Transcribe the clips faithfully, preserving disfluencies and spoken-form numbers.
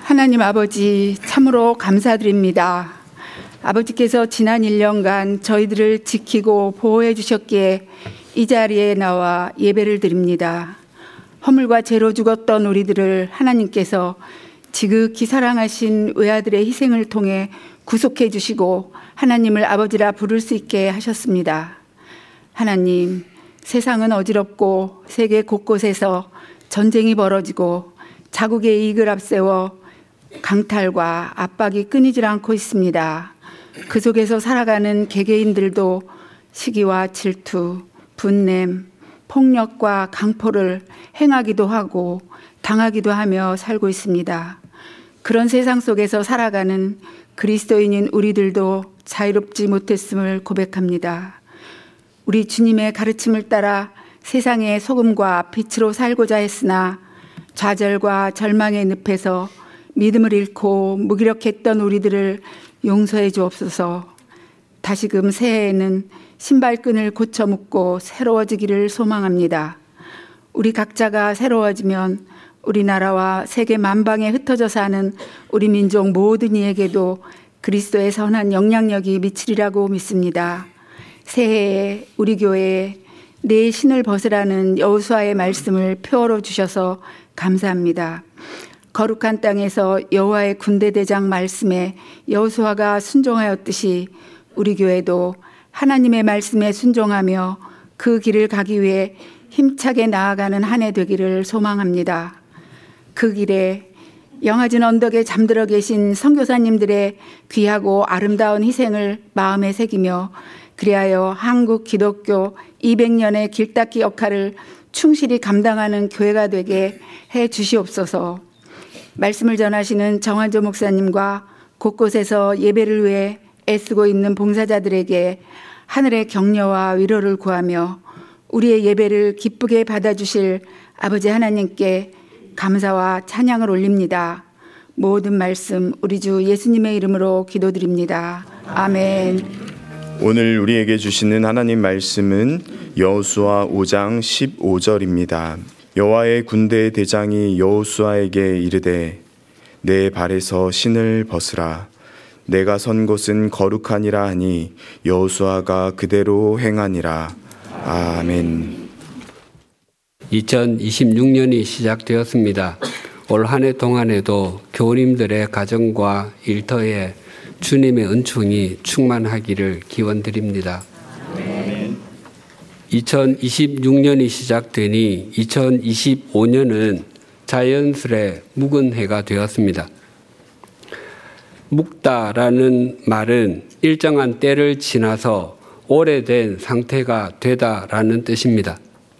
하나님 아버지 참으로 감사드립니다. 아버지께서 지난 일 년간 저희들을 지키고 보호해 주셨기에 이 자리에 나와 예배를 드립니다. 허물과 죄로 죽었던 우리들을 하나님께서 지극히 사랑하신 외아들의 희생을 통해 구속해 주시고 하나님을 아버지라 부를 수 있게 하셨습니다. 하나님, 세상은 어지럽고 세계 곳곳에서 전쟁이 벌어지고 자국의 이익을 앞세워 강탈과 압박이 끊이질 않고 있습니다. 그 속에서 살아가는 개개인들도 시기와 질투, 분냄, 폭력과 강포를 행하기도 하고 당하기도 하며 살고 있습니다. 그런 세상 속에서 살아가는 그리스도인인 우리들도 자유롭지 못했음을 고백합니다. 우리 주님의 가르침을 따라 세상의 소금과 빛으로 살고자 했으나 좌절과 절망의 늪에서 믿음을 잃고 무기력했던 우리들을 용서해 주옵소서. 다시금 새해에는 신발끈을 고쳐 묶고 새로워지기를 소망합니다. 우리 각자가 새로워지면 우리나라와 세계 만방에 흩어져 사는 우리 민족 모든 이에게도 그리스도의 선한 영향력이 미치리라고 믿습니다. 새해에 우리 교회에 내 신을 벗으라는 여호수아의 말씀을 표어로 주셔서 감사합니다. 거룩한 땅에서 여호와의 군대 대장 말씀에 여호수아가 순종하였듯이 우리 교회도 하나님의 말씀에 순종하며 그 길을 가기 위해 힘차게 나아가는 한 해 되기를 소망합니다. 그 길에 영하진 언덕에 잠들어 계신 선교사님들의 귀하고 아름다운 희생을 마음에 새기며 그리하여 한국 기독교 이백 년의 길닦기 역할을 충실히 감당하는 교회가 되게 해 주시옵소서. 말씀을 전하시는 정한조 목사님과 곳곳에서 예배를 위해 애쓰고 있는 봉사자들에게 하늘의 격려와 위로를 구하며 우리의 예배를 기쁘게 받아주실 아버지 하나님께 감사와 찬양을 올립니다. 모든 말씀 우리 주 예수님의 이름으로 기도드립니다. 아멘. 오늘 우리에게 주시는 하나님 말씀은 여호수아 오 장 십오 절입니다. 여호와의 군대 대장이 여호수아에게 이르되 내 발에서 신을 벗으라. 내가 선 곳은 거룩하니라 하니 여호수아가 그대로 행하니라. 아멘. 이천이십육 년이 시작되었습니다. 올 한 해 동안에도 교우님들의 가정과 일터에 주님의 은총이 충만하기를 기원드립니다. 아멘. 이천이십육 년이 시작되니 이천이십오 년은 자연스레 묵은 해가 되었습니다. 묵다라는 말은 일정한 때를 지나서 오래된 상태가 되다라는 뜻입니다.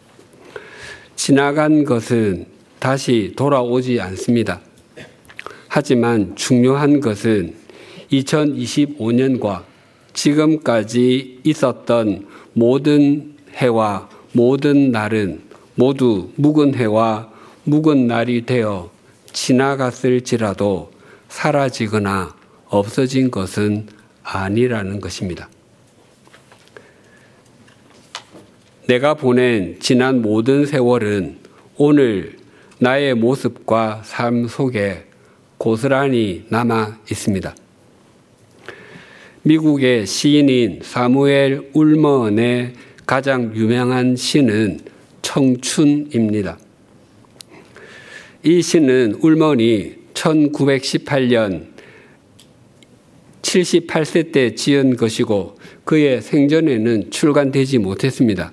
지나간 것은 다시 돌아오지 않습니다. 하지만 중요한 것은 이천이십오 년과 지금까지 있었던 모든 해와 모든 날은 모두 묵은 해와 묵은 날이 되어 지나갔을지라도 사라지거나 없어진 것은 아니라는 것입니다. 내가 보낸 지난 모든 세월은 오늘 나의 모습과 삶 속에 고스란히 남아 있습니다. 미국의 시인인 사무엘 울먼의 가장 유명한 시는 청춘입니다. 이 시는 울먼이 천구백십팔 년 칠십팔 세 때 지은 것이고 그의 생전에는 출간되지 못했습니다.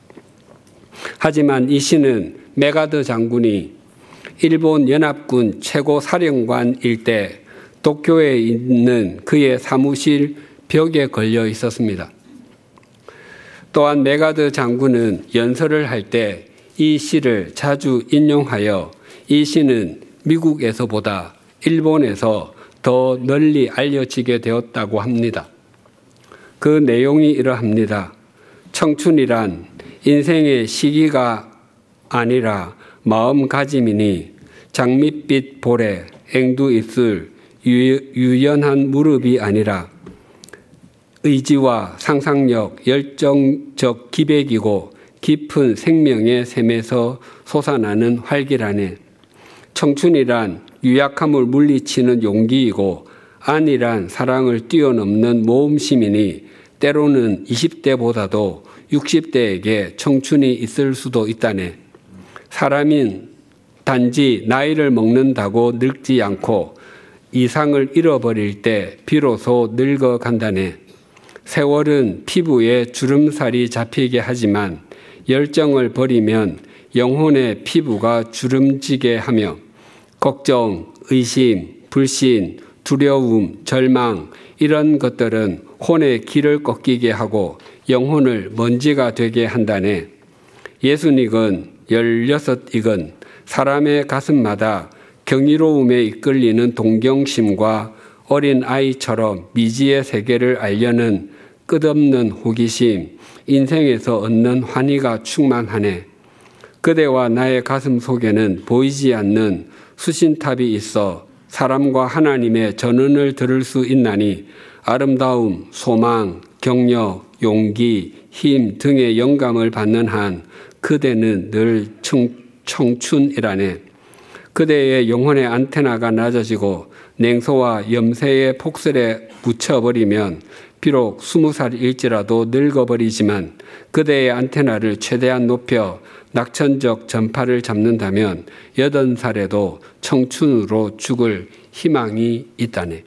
하지만 이 시는 메가더 장군이 일본 연합군 최고 사령관일 때 도쿄에 있는 그의 사무실 벽에 걸려 있었습니다. 또한 메가더 장군은 연설을 할 때 이 시를 자주 인용하여 이 시는 미국에서보다 일본에서 더 널리 알려지게 되었다고 합니다. 그 내용이 이러합니다. 청춘이란 인생의 시기가 아니라 마음가짐이니 장밋빛 볼에 앵두입술 유연한 무릎이 아니라 의지와 상상력, 열정적 기백이고 깊은 생명의 샘에서 솟아나는 활기라네. 청춘이란 유약함을 물리치는 용기이고 안일한 사랑을 뛰어넘는 모험심이니 때로는 이십 대보다도 육십 대에게 청춘이 있을 수도 있다네. 사람인 단지 나이를 먹는다고 늙지 않고 이상을 잃어버릴 때 비로소 늙어간다네. 세월은 피부에 주름살이 잡히게 하지만 열정을 버리면 영혼의 피부가 주름지게 하며 걱정, 의심, 불신, 두려움, 절망 이런 것들은 혼의 길을 꺾이게 하고 영혼을 먼지가 되게 한다네. 예순이건 열여섯이건 사람의 가슴마다 경이로움에 이끌리는 동경심과 어린 아이처럼 미지의 세계를 알려는 끝없는 호기심, 인생에서 얻는 환희가 충만하네. 그대와 나의 가슴 속에는 보이지 않는 수신탑이 있어 사람과 하나님의 전언을 들을 수 있나니 아름다움, 소망, 격려, 용기, 힘 등의 영감을 받는 한 그대는 늘 청, 청춘이라네. 그대의 영혼의 안테나가 낮아지고 냉소와 염세의 폭설에 묻혀버리면 비록 스무 살일지라도 늙어버리지만 그대의 안테나를 최대한 높여 낙천적 전파를 잡는다면 여든 살에도 청춘으로 죽을 희망이 있다네.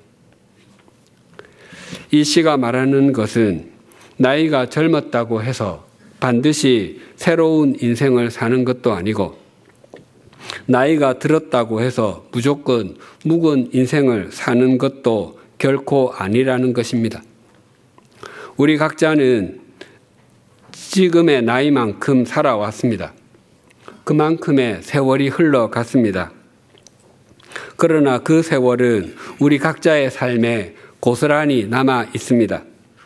이 시가 말하는 것은 나이가 젊었다고 해서 반드시 새로운 인생을 사는 것도 아니고 나이가 들었다고 해서 무조건 묵은 인생을 사는 것도 결코 아니라는 것입니다. 우리 각자는 지금의 나이만큼 살아왔습니다. 그만큼의 세월이 흘러갔습니다. 그러나 그 세월은 우리 각자의 삶에 고스란히 남아 있습니다.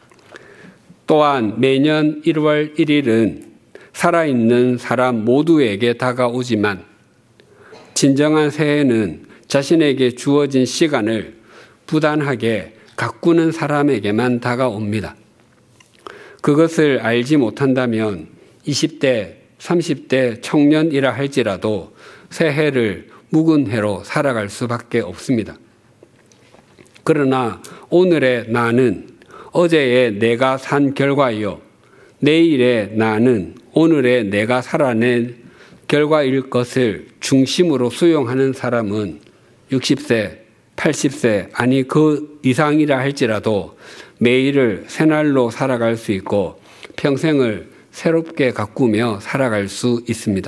또한 매년 일월 일일은 살아있는 사람 모두에게 다가오지만 진정한 새해는 자신에게 주어진 시간을 부단하게 가꾸는 사람에게만 다가옵니다. 그것을 알지 못한다면 이십 대, 삼십 대 청년이라 할지라도 새해를 묵은 해로 살아갈 수밖에 없습니다. 그러나 오늘의 나는 어제의 내가 산 결과이요 내일의 나는 오늘의 내가 살아낸 결과일 것을 중심으로 수용하는 사람은 육십 세, 팔십 세 아니 그 이상이라 할지라도 매일을 새날로 살아갈 수 있고 평생을 새롭게 가꾸며 살아갈 수 있습니다.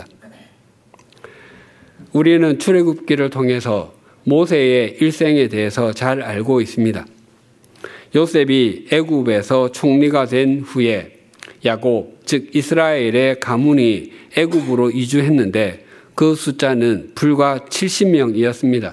우리는 출애굽기를 통해서 모세의 일생에 대해서 잘 알고 있습니다. 요셉이 애굽에서 총리가 된 후에 야곱, 즉 이스라엘의 가문이 애굽으로 이주했는데 그 숫자는 불과 칠십 명이었습니다.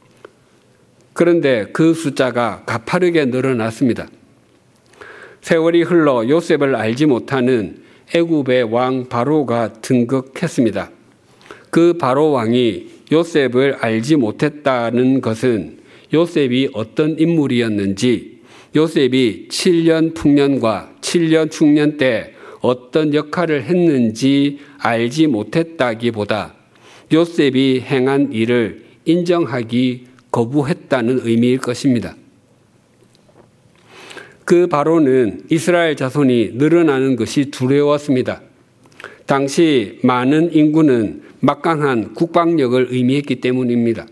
그런데 그 숫자가 가파르게 늘어났습니다. 세월이 흘러 요셉을 알지 못하는 애굽의 왕 바로가 등극했습니다. 그 바로 왕이 요셉을 알지 못했다는 것은 요셉이 어떤 인물이었는지, 요셉이 칠 년 풍년과 칠 년 충년 때 어떤 역할을 했는지 알지 못했다기보다 요셉이 행한 일을 인정하기 거부했다는 의미일 것입니다. 그 바로는 이스라엘 자손이 늘어나는 것이 두려웠습니다. 당시 많은 인구는 막강한 국방력을 의미했기 때문입니다.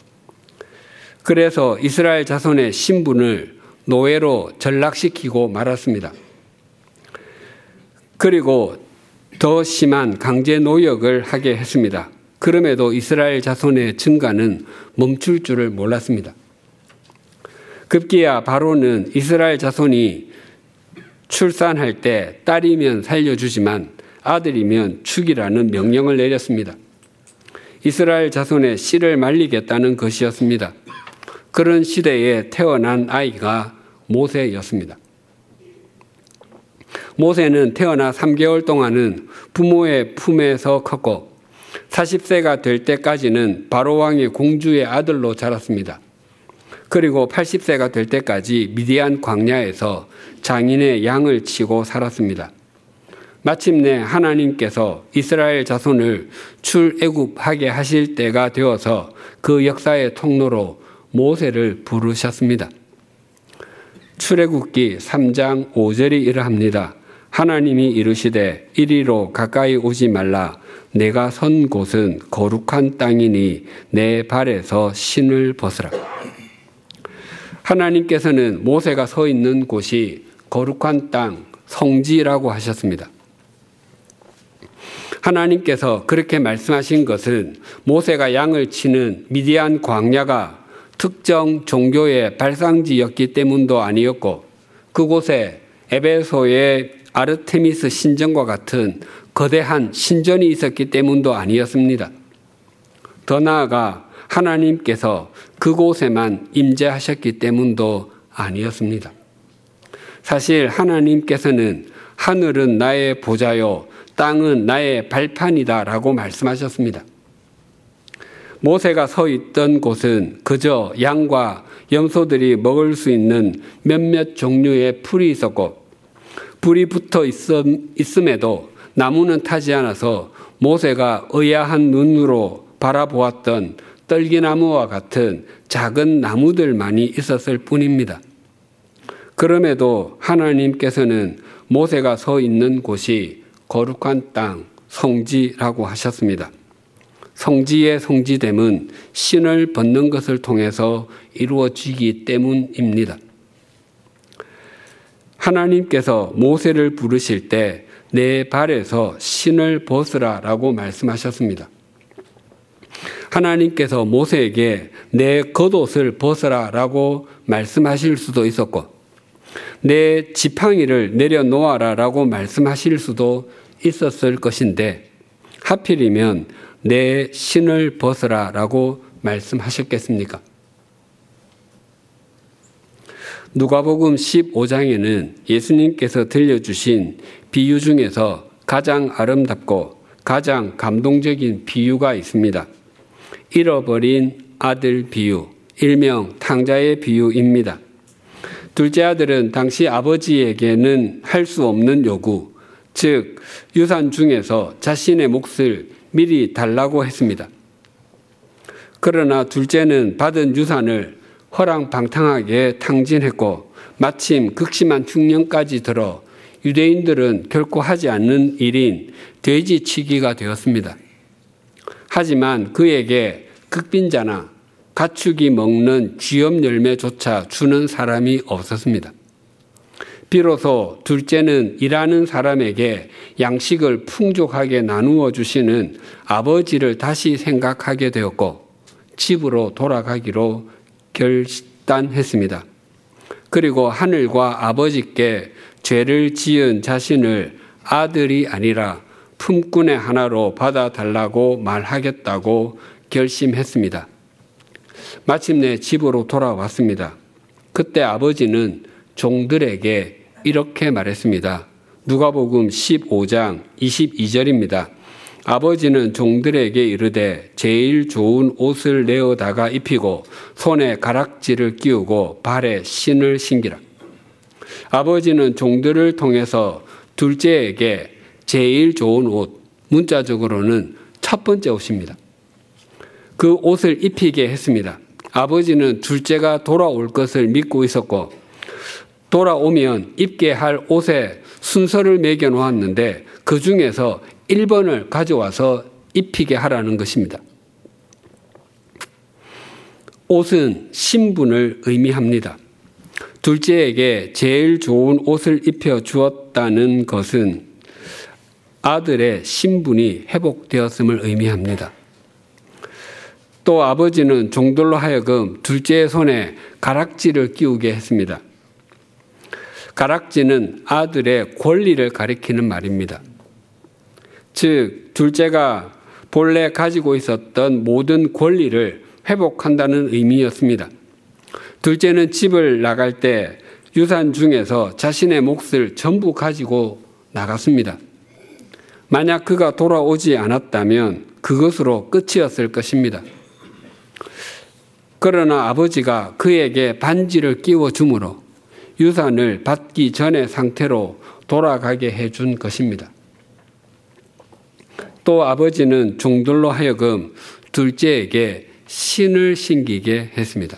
그래서 이스라엘 자손의 신분을 노예로 전락시키고 말았습니다. 그리고 더 심한 강제 노역을 하게 했습니다. 그럼에도 이스라엘 자손의 증가는 멈출 줄을 몰랐습니다. 급기야 바로는 이스라엘 자손이 출산할 때 딸이면 살려주지만 아들이면 죽이라는 명령을 내렸습니다. 이스라엘 자손의 씨를 말리겠다는 것이었습니다. 그런 시대에 태어난 아이가 모세였습니다. 모세는 태어나 삼 개월 동안은 부모의 품에서 컸고 사십 세가 될 때까지는 바로왕의 공주의 아들로 자랐습니다. 그리고 팔십 세가 될 때까지 미디안 광야에서 장인의 양을 치고 살았습니다. 마침내 하나님께서 이스라엘 자손을 출애굽하게 하실 때가 되어서 그 역사의 통로로 모세를 부르셨습니다. 출애굽기 삼 장 오 절이 이러합니다. 하나님이 이르시되 이리로 가까이 오지 말라. 내가 선 곳은 거룩한 땅이니 내 발에서 신을 벗으라. 하나님께서는 모세가 서 있는 곳이 거룩한 땅, 성지라고 하셨습니다. 하나님께서 그렇게 말씀하신 것은 모세가 양을 치는 미디안 광야가 특정 종교의 발상지였기 때문도 아니었고 그곳에 에베소의 아르테미스 신전과 같은 거대한 신전이 있었기 때문도 아니었습니다. 더 나아가 하나님께서 그곳에만 임재하셨기 때문도 아니었습니다. 사실 하나님께서는 하늘은 나의 보좌요 땅은 나의 발판이다 라고 말씀하셨습니다. 모세가 서 있던 곳은 그저 양과 염소들이 먹을 수 있는 몇몇 종류의 풀이 있었고 불이 붙어 있음에도 나무는 타지 않아서 모세가 의아한 눈으로 바라보았던 떨기나무와 같은 작은 나무들만이 있었을 뿐입니다. 그럼에도 하나님께서는 모세가 서 있는 곳이 거룩한 땅, 성지라고 하셨습니다. 성지의 성지됨은 신을 벗는 것을 통해서 이루어지기 때문입니다. 하나님께서 모세를 부르실 때 내 발에서 신을 벗으라 라고 말씀하셨습니다. 하나님께서 모세에게 내 겉옷을 벗으라 라고 말씀하실 수도 있었고 내 지팡이를 내려놓아라 라고 말씀하실 수도 있었을 것인데 하필이면 내 신을 벗으라 라고 말씀하셨겠습니까? 누가복음 십오 장에는 예수님께서 들려주신 비유 중에서 가장 아름답고 가장 감동적인 비유가 있습니다. 잃어버린 아들 비유, 일명 탕자의 비유입니다. 둘째 아들은 당시 아버지에게는 할 수 없는 요구, 즉 유산 중에서 자신의 몫을 미리 달라고 했습니다. 그러나 둘째는 받은 유산을 허랑방탕하게 탕진했고 마침 극심한 흉년까지 들어 유대인들은 결코 하지 않는 일인 돼지치기가 되었습니다. 하지만 그에게 극빈자나 가축이 먹는 쥐염 열매조차 주는 사람이 없었습니다. 비로소 둘째는 일하는 사람에게 양식을 풍족하게 나누어 주시는 아버지를 다시 생각하게 되었고 집으로 돌아가기로 결단했습니다. 그리고 하늘과 아버지께 죄를 지은 자신을 아들이 아니라 품꾼의 하나로 받아달라고 말하겠다고 결심했습니다. 마침내 집으로 돌아왔습니다. 그때 아버지는 종들에게 이렇게 말했습니다. 누가복음 십오 장 이십이 절입니다. 아버지는 종들에게 이르되 제일 좋은 옷을 내어다가 입히고 손에 가락지를 끼우고 발에 신을 신기라. 아버지는 종들을 통해서 둘째에게 제일 좋은 옷, 문자적으로는 첫 번째 옷입니다. 그 옷을 입히게 했습니다. 아버지는 둘째가 돌아올 것을 믿고 있었고 돌아오면 입게 할 옷에 순서를 매겨 놓았는데 그 중에서 일 번을 가져와서 입히게 하라는 것입니다. 옷은 신분을 의미합니다. 둘째에게 제일 좋은 옷을 입혀 주었다는 것은 아들의 신분이 회복되었음을 의미합니다. 또 아버지는 종들로 하여금 둘째의 손에 가락지를 끼우게 했습니다. 가락지는 아들의 권리를 가리키는 말입니다. 즉, 둘째가 본래 가지고 있었던 모든 권리를 회복한다는 의미였습니다. 둘째는 집을 나갈 때 유산 중에서 자신의 몫을 전부 가지고 나갔습니다. 만약 그가 돌아오지 않았다면 그것으로 끝이었을 것입니다. 그러나 아버지가 그에게 반지를 끼워 주므로 유산을 받기 전의 상태로 돌아가게 해준 것입니다. 또 아버지는 종들로 하여금 둘째에게 신을 신기게 했습니다.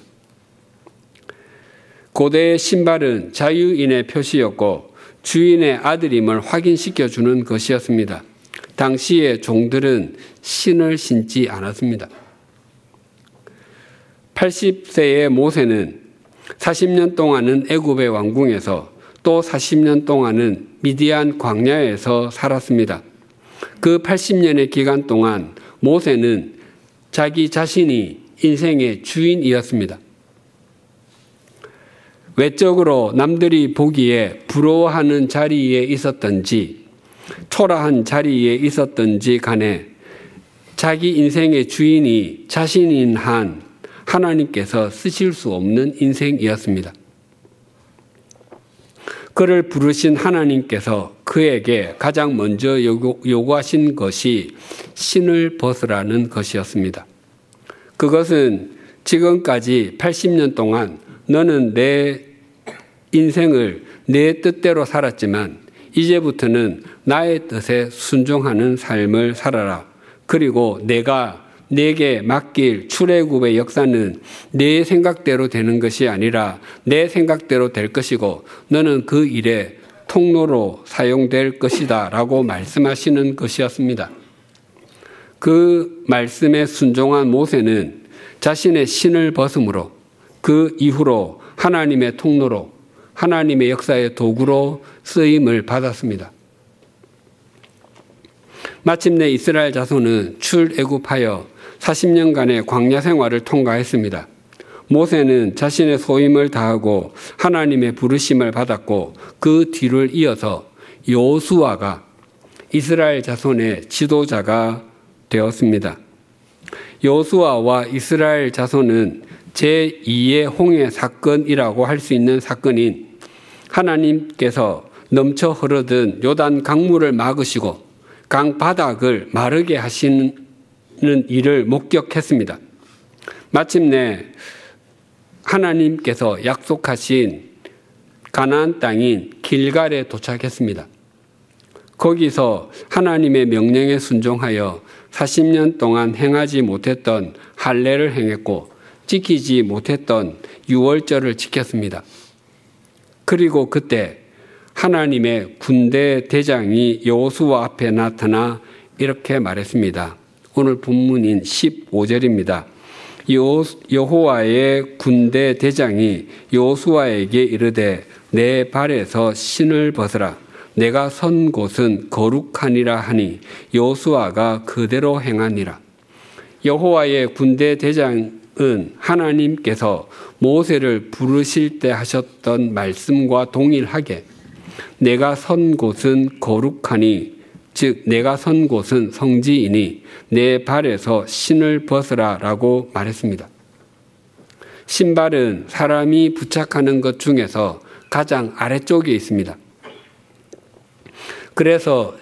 고대의 신발은 자유인의 표시였고 주인의 아들임을 확인시켜주는 것이었습니다. 당시의 종들은 신을 신지 않았습니다. 팔십 세의 모세는 사십 년 동안은 애굽의 왕궁에서 또 사십 년 동안은 미디안 광야에서 살았습니다. 그 팔십 년의 기간 동안 모세는 자기 자신이 인생의 주인이었습니다. 외적으로 남들이 보기에 부러워하는 자리에 있었던지 초라한 자리에 있었던지 간에 자기 인생의 주인이 자신인 한 하나님께서 쓰실 수 없는 인생이었습니다. 그를 부르신 하나님께서 그에게 가장 먼저 요구, 요구하신 것이 신을 벗으라는 것이었습니다. 그것은 지금까지 팔십 년 동안 너는 내 인생을 내 뜻대로 살았지만 이제부터는 나의 뜻에 순종하는 삶을 살아라. 그리고 내가 내게 맡길 출애굽의 역사는 내 생각대로 되는 것이 아니라 내 생각대로 될 것이고 너는 그 일에 통로로 사용될 것이다 라고 말씀하시는 것이었습니다. 그 말씀에 순종한 모세는 자신의 신을 벗음으로 그 이후로 하나님의 통로로 하나님의 역사의 도구로 쓰임을 받았습니다. 마침내 이스라엘 자손은 출애굽하여 사십 년간의 광야 생활을 통과했습니다. 모세는 자신의 소임을 다하고 하나님의 부르심을 받았고 그 뒤를 이어서 여호수아가 이스라엘 자손의 지도자가 되었습니다. 여호수아와 이스라엘 자손은 제이의 홍해 사건이라고 할 수 있는 사건인 하나님께서 넘쳐 흐르던 요단 강물을 막으시고 강 바닥을 마르게 하시는 일을 목격했습니다. 마침내 하나님께서 약속하신 가나안 땅인 길갈에 도착했습니다. 거기서 하나님의 명령에 순종하여 사십 년 동안 행하지 못했던 할례를 행했고 지키지 못했던 유월절을 지켰습니다. 그리고 그때 하나님의 군대 대장이 여호수아 앞에 나타나 이렇게 말했습니다. 오늘 본문인 십오 절입니다. 여호와의 군대 대장이 여호수아에게 이르되 내 발에서 신을 벗으라. 내가 선 곳은 거룩하니라 하니 여호수아가 그대로 행하니라. 여호와의 군대 대장은 하나님께서 모세를 부르실 때 하셨던 말씀과 동일하게 내가 선 곳은 거룩하니 즉 내가 선 곳은 성지이니 내 발에서 신을 벗으라 라고 말했습니다. 신발은 사람이 부착하는 것 중에서 가장 아래쪽에 있습니다. 그래서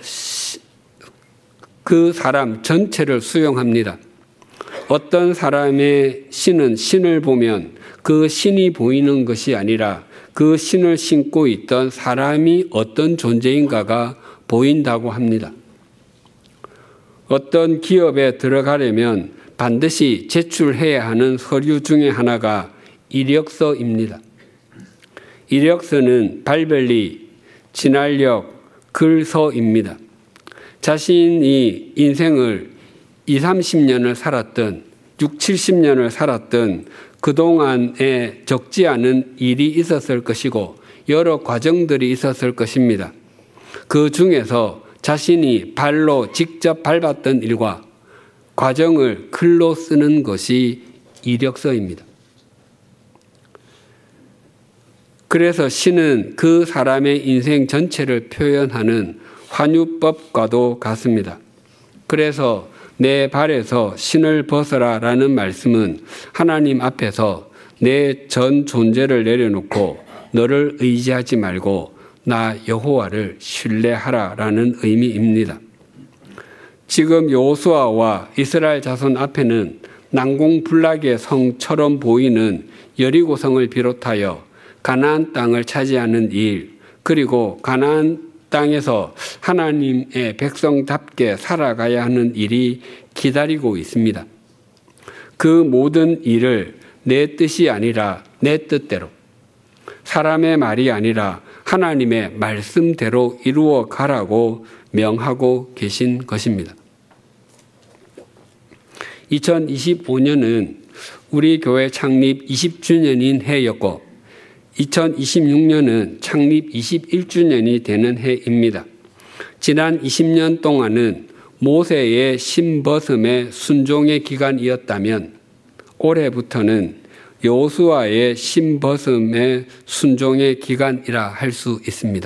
그 사람 전체를 수용합니다. 어떤 사람의 신은 신을 보면 그 신이 보이는 것이 아니라 그 신을 신고 있던 사람이 어떤 존재인가가 보인다고 합니다. 어떤 기업에 들어가려면 반드시 제출해야 하는 서류 중에 하나가 이력서입니다. 이력서는 발별리, 진학력, 글서입니다. 자신이 인생을 이삼십 년을 살았던 육, 칠십 년을 살았던 그동안에 적지 않은 일이 있었을 것이고 여러 과정들이 있었을 것입니다. 그 중에서 자신이 발로 직접 밟았던 일과 과정을 글로 쓰는 것이 이력서입니다. 그래서 시는 그 사람의 인생 전체를 표현하는 환유법과도 같습니다. 그래서 내 발에서 신을 벗어라 라는 말씀은 하나님 앞에서 내 전 존재를 내려놓고 너를 의지하지 말고 나 여호와를 신뢰하라 라는 의미입니다. 지금 여호수아와 이스라엘 자손 앞에는 난공불락의 성처럼 보이는 여리고성을 비롯하여 가나안 땅을 차지하는 일, 그리고 가나안 땅에서 하나님의 백성답게 살아가야 하는 일이 기다리고 있습니다. 그 모든 일을 내 뜻이 아니라 내 뜻대로, 사람의 말이 아니라 하나님의 말씀대로 이루어 가라고 명하고 계신 것입니다. 이천이십오 년은 우리 교회 창립 이십 주년인 해였고 이천이십육 년은 창립 이십일 주년이 되는 해입니다. 지난 이십 년 동안은 모세의 신버슴의 순종의 기간이었다면 올해부터는 여호수아의 신버슴의 순종의 기간이라 할 수 있습니다.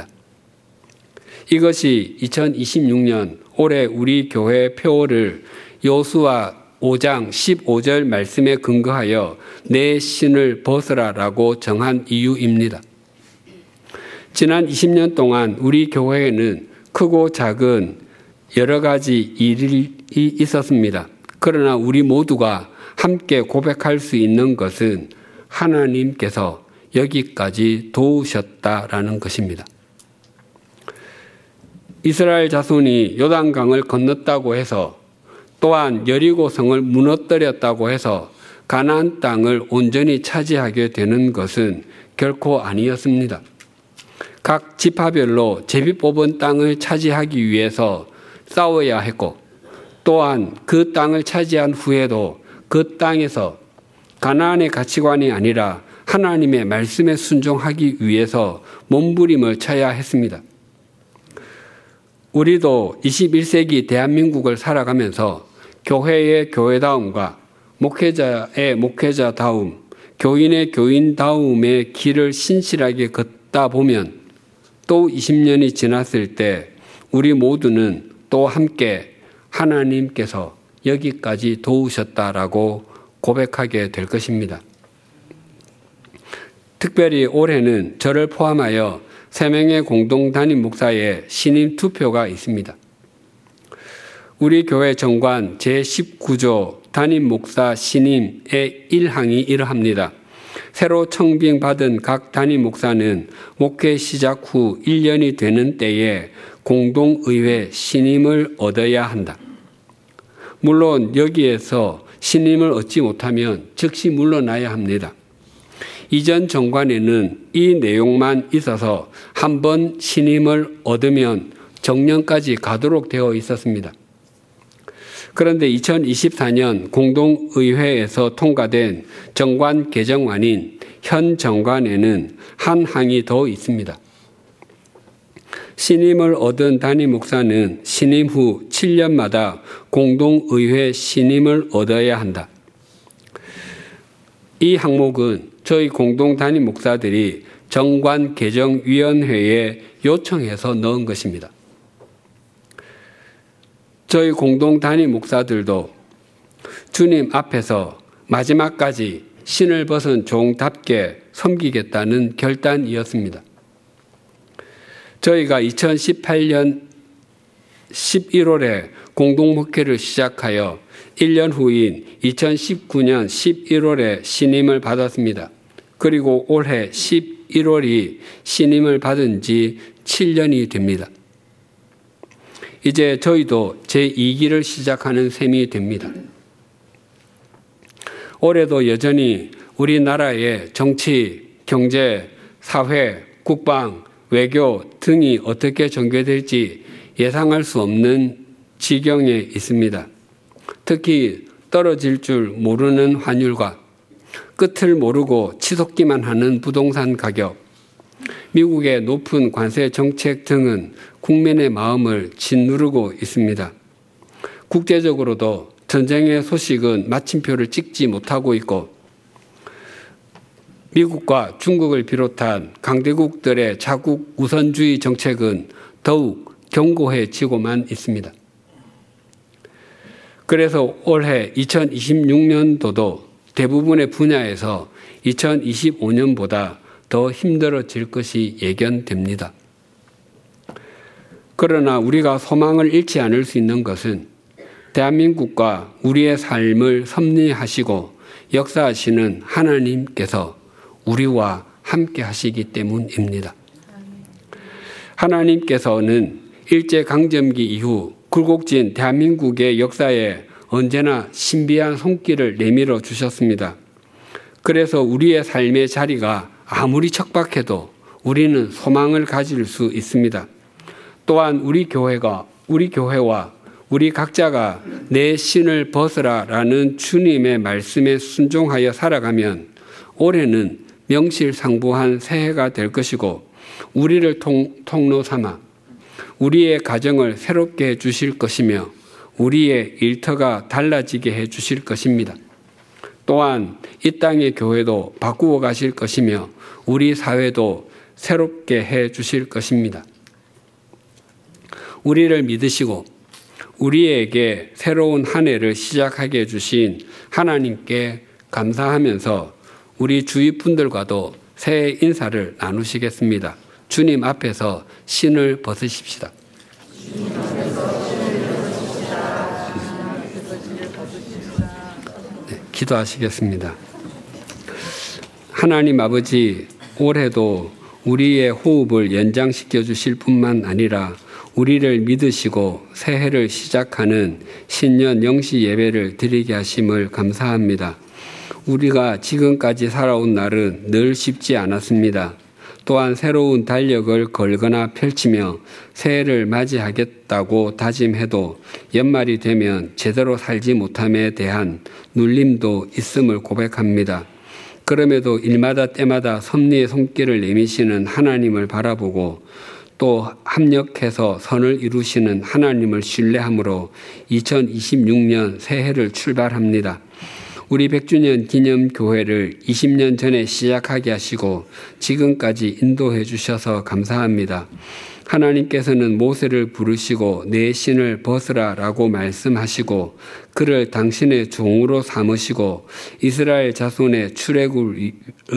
이것이 이천이십육 년 올해 우리 교회 표어를 여호수아 오 장 십오 절 말씀에 근거하여 내 신을 벗으라라고 정한 이유입니다. 지난 이십 년 동안 우리 교회에는 크고 작은 여러 가지 일이 있었습니다. 그러나 우리 모두가 함께 고백할 수 있는 것은 하나님께서 여기까지 도우셨다라는 것입니다. 이스라엘 자손이 요단강을 건넜다고 해서 또한 여리고성을 무너뜨렸다고 해서 가나안 땅을 온전히 차지하게 되는 것은 결코 아니었습니다. 각 지파별로 제비 뽑은 땅을 차지하기 위해서 싸워야 했고 또한 그 땅을 차지한 후에도 그 땅에서 가나안의 가치관이 아니라 하나님의 말씀에 순종하기 위해서 몸부림을 쳐야 했습니다. 우리도 이십일 세기 대한민국을 살아가면서 교회의 교회다움과 목회자의 목회자다움, 교인의 교인다움의 길을 신실하게 걷다 보면 또 이십 년이 지났을 때 우리 모두는 또 함께 하나님께서 여기까지 도우셨다라고 고백하게 될 것입니다. 특별히 올해는 저를 포함하여 세 명의 공동 담임 목사의 신임 투표가 있습니다. 우리 교회 정관 제십구 조 담임 목사 신임의 일 항이 이러합니다. 새로 청빙받은 각 담임 목사는 목회 시작 후 일 년이 되는 때에 공동의회 신임을 얻어야 한다. 물론 여기에서 신임을 얻지 못하면 즉시 물러나야 합니다. 이전 정관에는 이 내용만 있어서 한 번 신임을 얻으면 정년까지 가도록 되어 있었습니다. 그런데 이천이십사 년 공동의회에서 통과된 정관 개정안인 현 정관에는 한 항이 더 있습니다. 신임을 얻은 담임 목사는 신임 후 칠 년마다 공동의회 신임을 얻어야 한다. 이 항목은 저희 공동 담임 목사들이 정관 개정위원회에 요청해서 넣은 것입니다. 저희 공동 담임 목사들도 주님 앞에서 마지막까지 신을 벗은 종답게 섬기겠다는 결단이었습니다. 저희가 이천십팔 년 십일월에 공동목회를 시작하여 일 년 후인 이천십구 년 십일월에 신임을 받았습니다. 그리고 올해 십일월이 신임을 받은 지 칠 년이 됩니다. 이제 저희도 제이 기를 시작하는 셈이 됩니다. 올해도 여전히 우리나라의 정치, 경제, 사회, 국방, 외교 등이 어떻게 전개될지 예상할 수 없는 지경에 있습니다. 특히 떨어질 줄 모르는 환율과 끝을 모르고 치솟기만 하는 부동산 가격, 미국의 높은 관세 정책 등은 국민의 마음을 짓누르고 있습니다. 국제적으로도 전쟁의 소식은 마침표를 찍지 못하고 있고 미국과 중국을 비롯한 강대국들의 자국 우선주의 정책은 더욱 견고해지고만 있습니다. 그래서 올해 이천이십육 년도도 대부분의 분야에서 이천이십오 년보다 더 힘들어질 것이 예견됩니다. 그러나 우리가 소망을 잃지 않을 수 있는 것은 대한민국과 우리의 삶을 섭리하시고 역사하시는 하나님께서 우리와 함께 하시기 때문입니다. 하나님께서는 일제강점기 이후 굴곡진 대한민국의 역사에 언제나 신비한 손길을 내밀어 주셨습니다. 그래서 우리의 삶의 자리가 아무리 척박해도 우리는 소망을 가질 수 있습니다. 또한 우리 교회가, 우리 교회와 우리 각자가 내 신을 벗으라라는 주님의 말씀에 순종하여 살아가면 올해는 명실상부한 새해가 될 것이고 우리를 통, 통로 삼아 우리의 가정을 새롭게 해주실 것이며 우리의 일터가 달라지게 해주실 것입니다. 또한 이 땅의 교회도 바꾸어 가실 것이며 우리 사회도 새롭게 해주실 것입니다. 우리를 믿으시고 우리에게 새로운 한 해를 시작하게 해주신 하나님께 감사하면서 우리 주위 분들과도 새해 인사를 나누시겠습니다. 주님 앞에서 신을 벗으십시다. 네, 기도하시겠습니다. 하나님 아버지, 올해도 우리의 호흡을 연장시켜 주실 뿐만 아니라 우리를 믿으시고 새해를 시작하는 신년 영시 예배를 드리게 하심을 감사합니다. 우리가 지금까지 살아온 날은 늘 쉽지 않았습니다. 또한 새로운 달력을 걸거나 펼치며 새해를 맞이하겠다고 다짐해도 연말이 되면 제대로 살지 못함에 대한 눌림도 있음을 고백합니다. 그럼에도 일마다 때마다 섭리의 손길을 내미시는 하나님을 바라보고 또 합력해서 선을 이루시는 하나님을 신뢰함으로 이천이십육 년 새해를 출발합니다. 우리 백 주년 기념교회를 이십 년 전에 시작하게 하시고 지금까지 인도해 주셔서 감사합니다. 하나님께서는 모세를 부르시고 내 신을 벗으라라고 말씀하시고 그를 당신의 종으로 삼으시고 이스라엘 자손의 출애굽을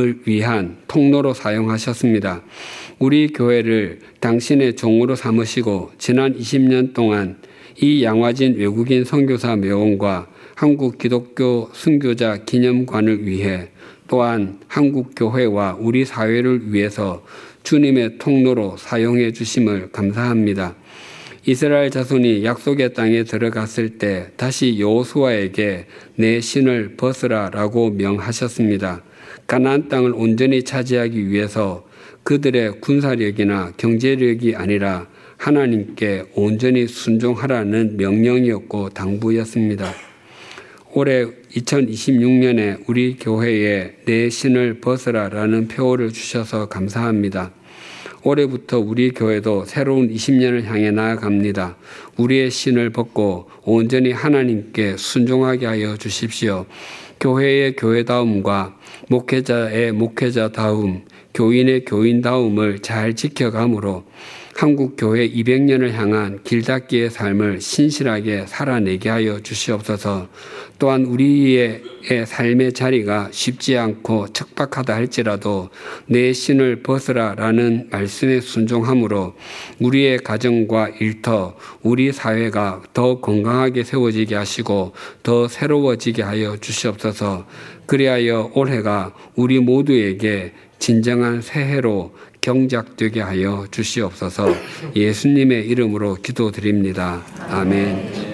위한 통로로 사용하셨습니다. 우리 교회를 당신의 종으로 삼으시고 지난 이십 년 동안 이 양화진 외국인 선교사 묘원과 한국 기독교 순교자 기념관을 위해 또한 한국 교회와 우리 사회를 위해서 주님의 통로로 사용해 주심을 감사합니다. 이스라엘 자손이 약속의 땅에 들어갔을 때 다시 여호수아에게 내 신을 벗으라라고 명하셨습니다. 가나안 땅을 온전히 차지하기 위해서 그들의 군사력이나 경제력이 아니라 하나님께 온전히 순종하라는 명령이었고 당부였습니다. 올해 이천이십육 년에 우리 교회에 내 신을 벗으라라는 표어를 주셔서 감사합니다. 올해부터 우리 교회도 새로운 이십 년을 향해 나아갑니다. 우리의 신을 벗고 온전히 하나님께 순종하게 하여 주십시오. 교회의 교회다움과 목회자의 목회자다움, 교인의 교인다움을 잘 지켜가므로 한국교회 이백 년을 향한 길닫기의 삶을 신실하게 살아내게 하여 주시옵소서. 또한 우리의 삶의 자리가 쉽지 않고 척박하다 할지라도 내 신을 벗으라라는 말씀에 순종함으로 우리의 가정과 일터, 우리 사회가 더 건강하게 세워지게 하시고 더 새로워지게 하여 주시옵소서. 그리하여 올해가 우리 모두에게 진정한 새해로 경작되게 하여 주시옵소서. 예수님의 이름으로 기도드립니다. 아멘.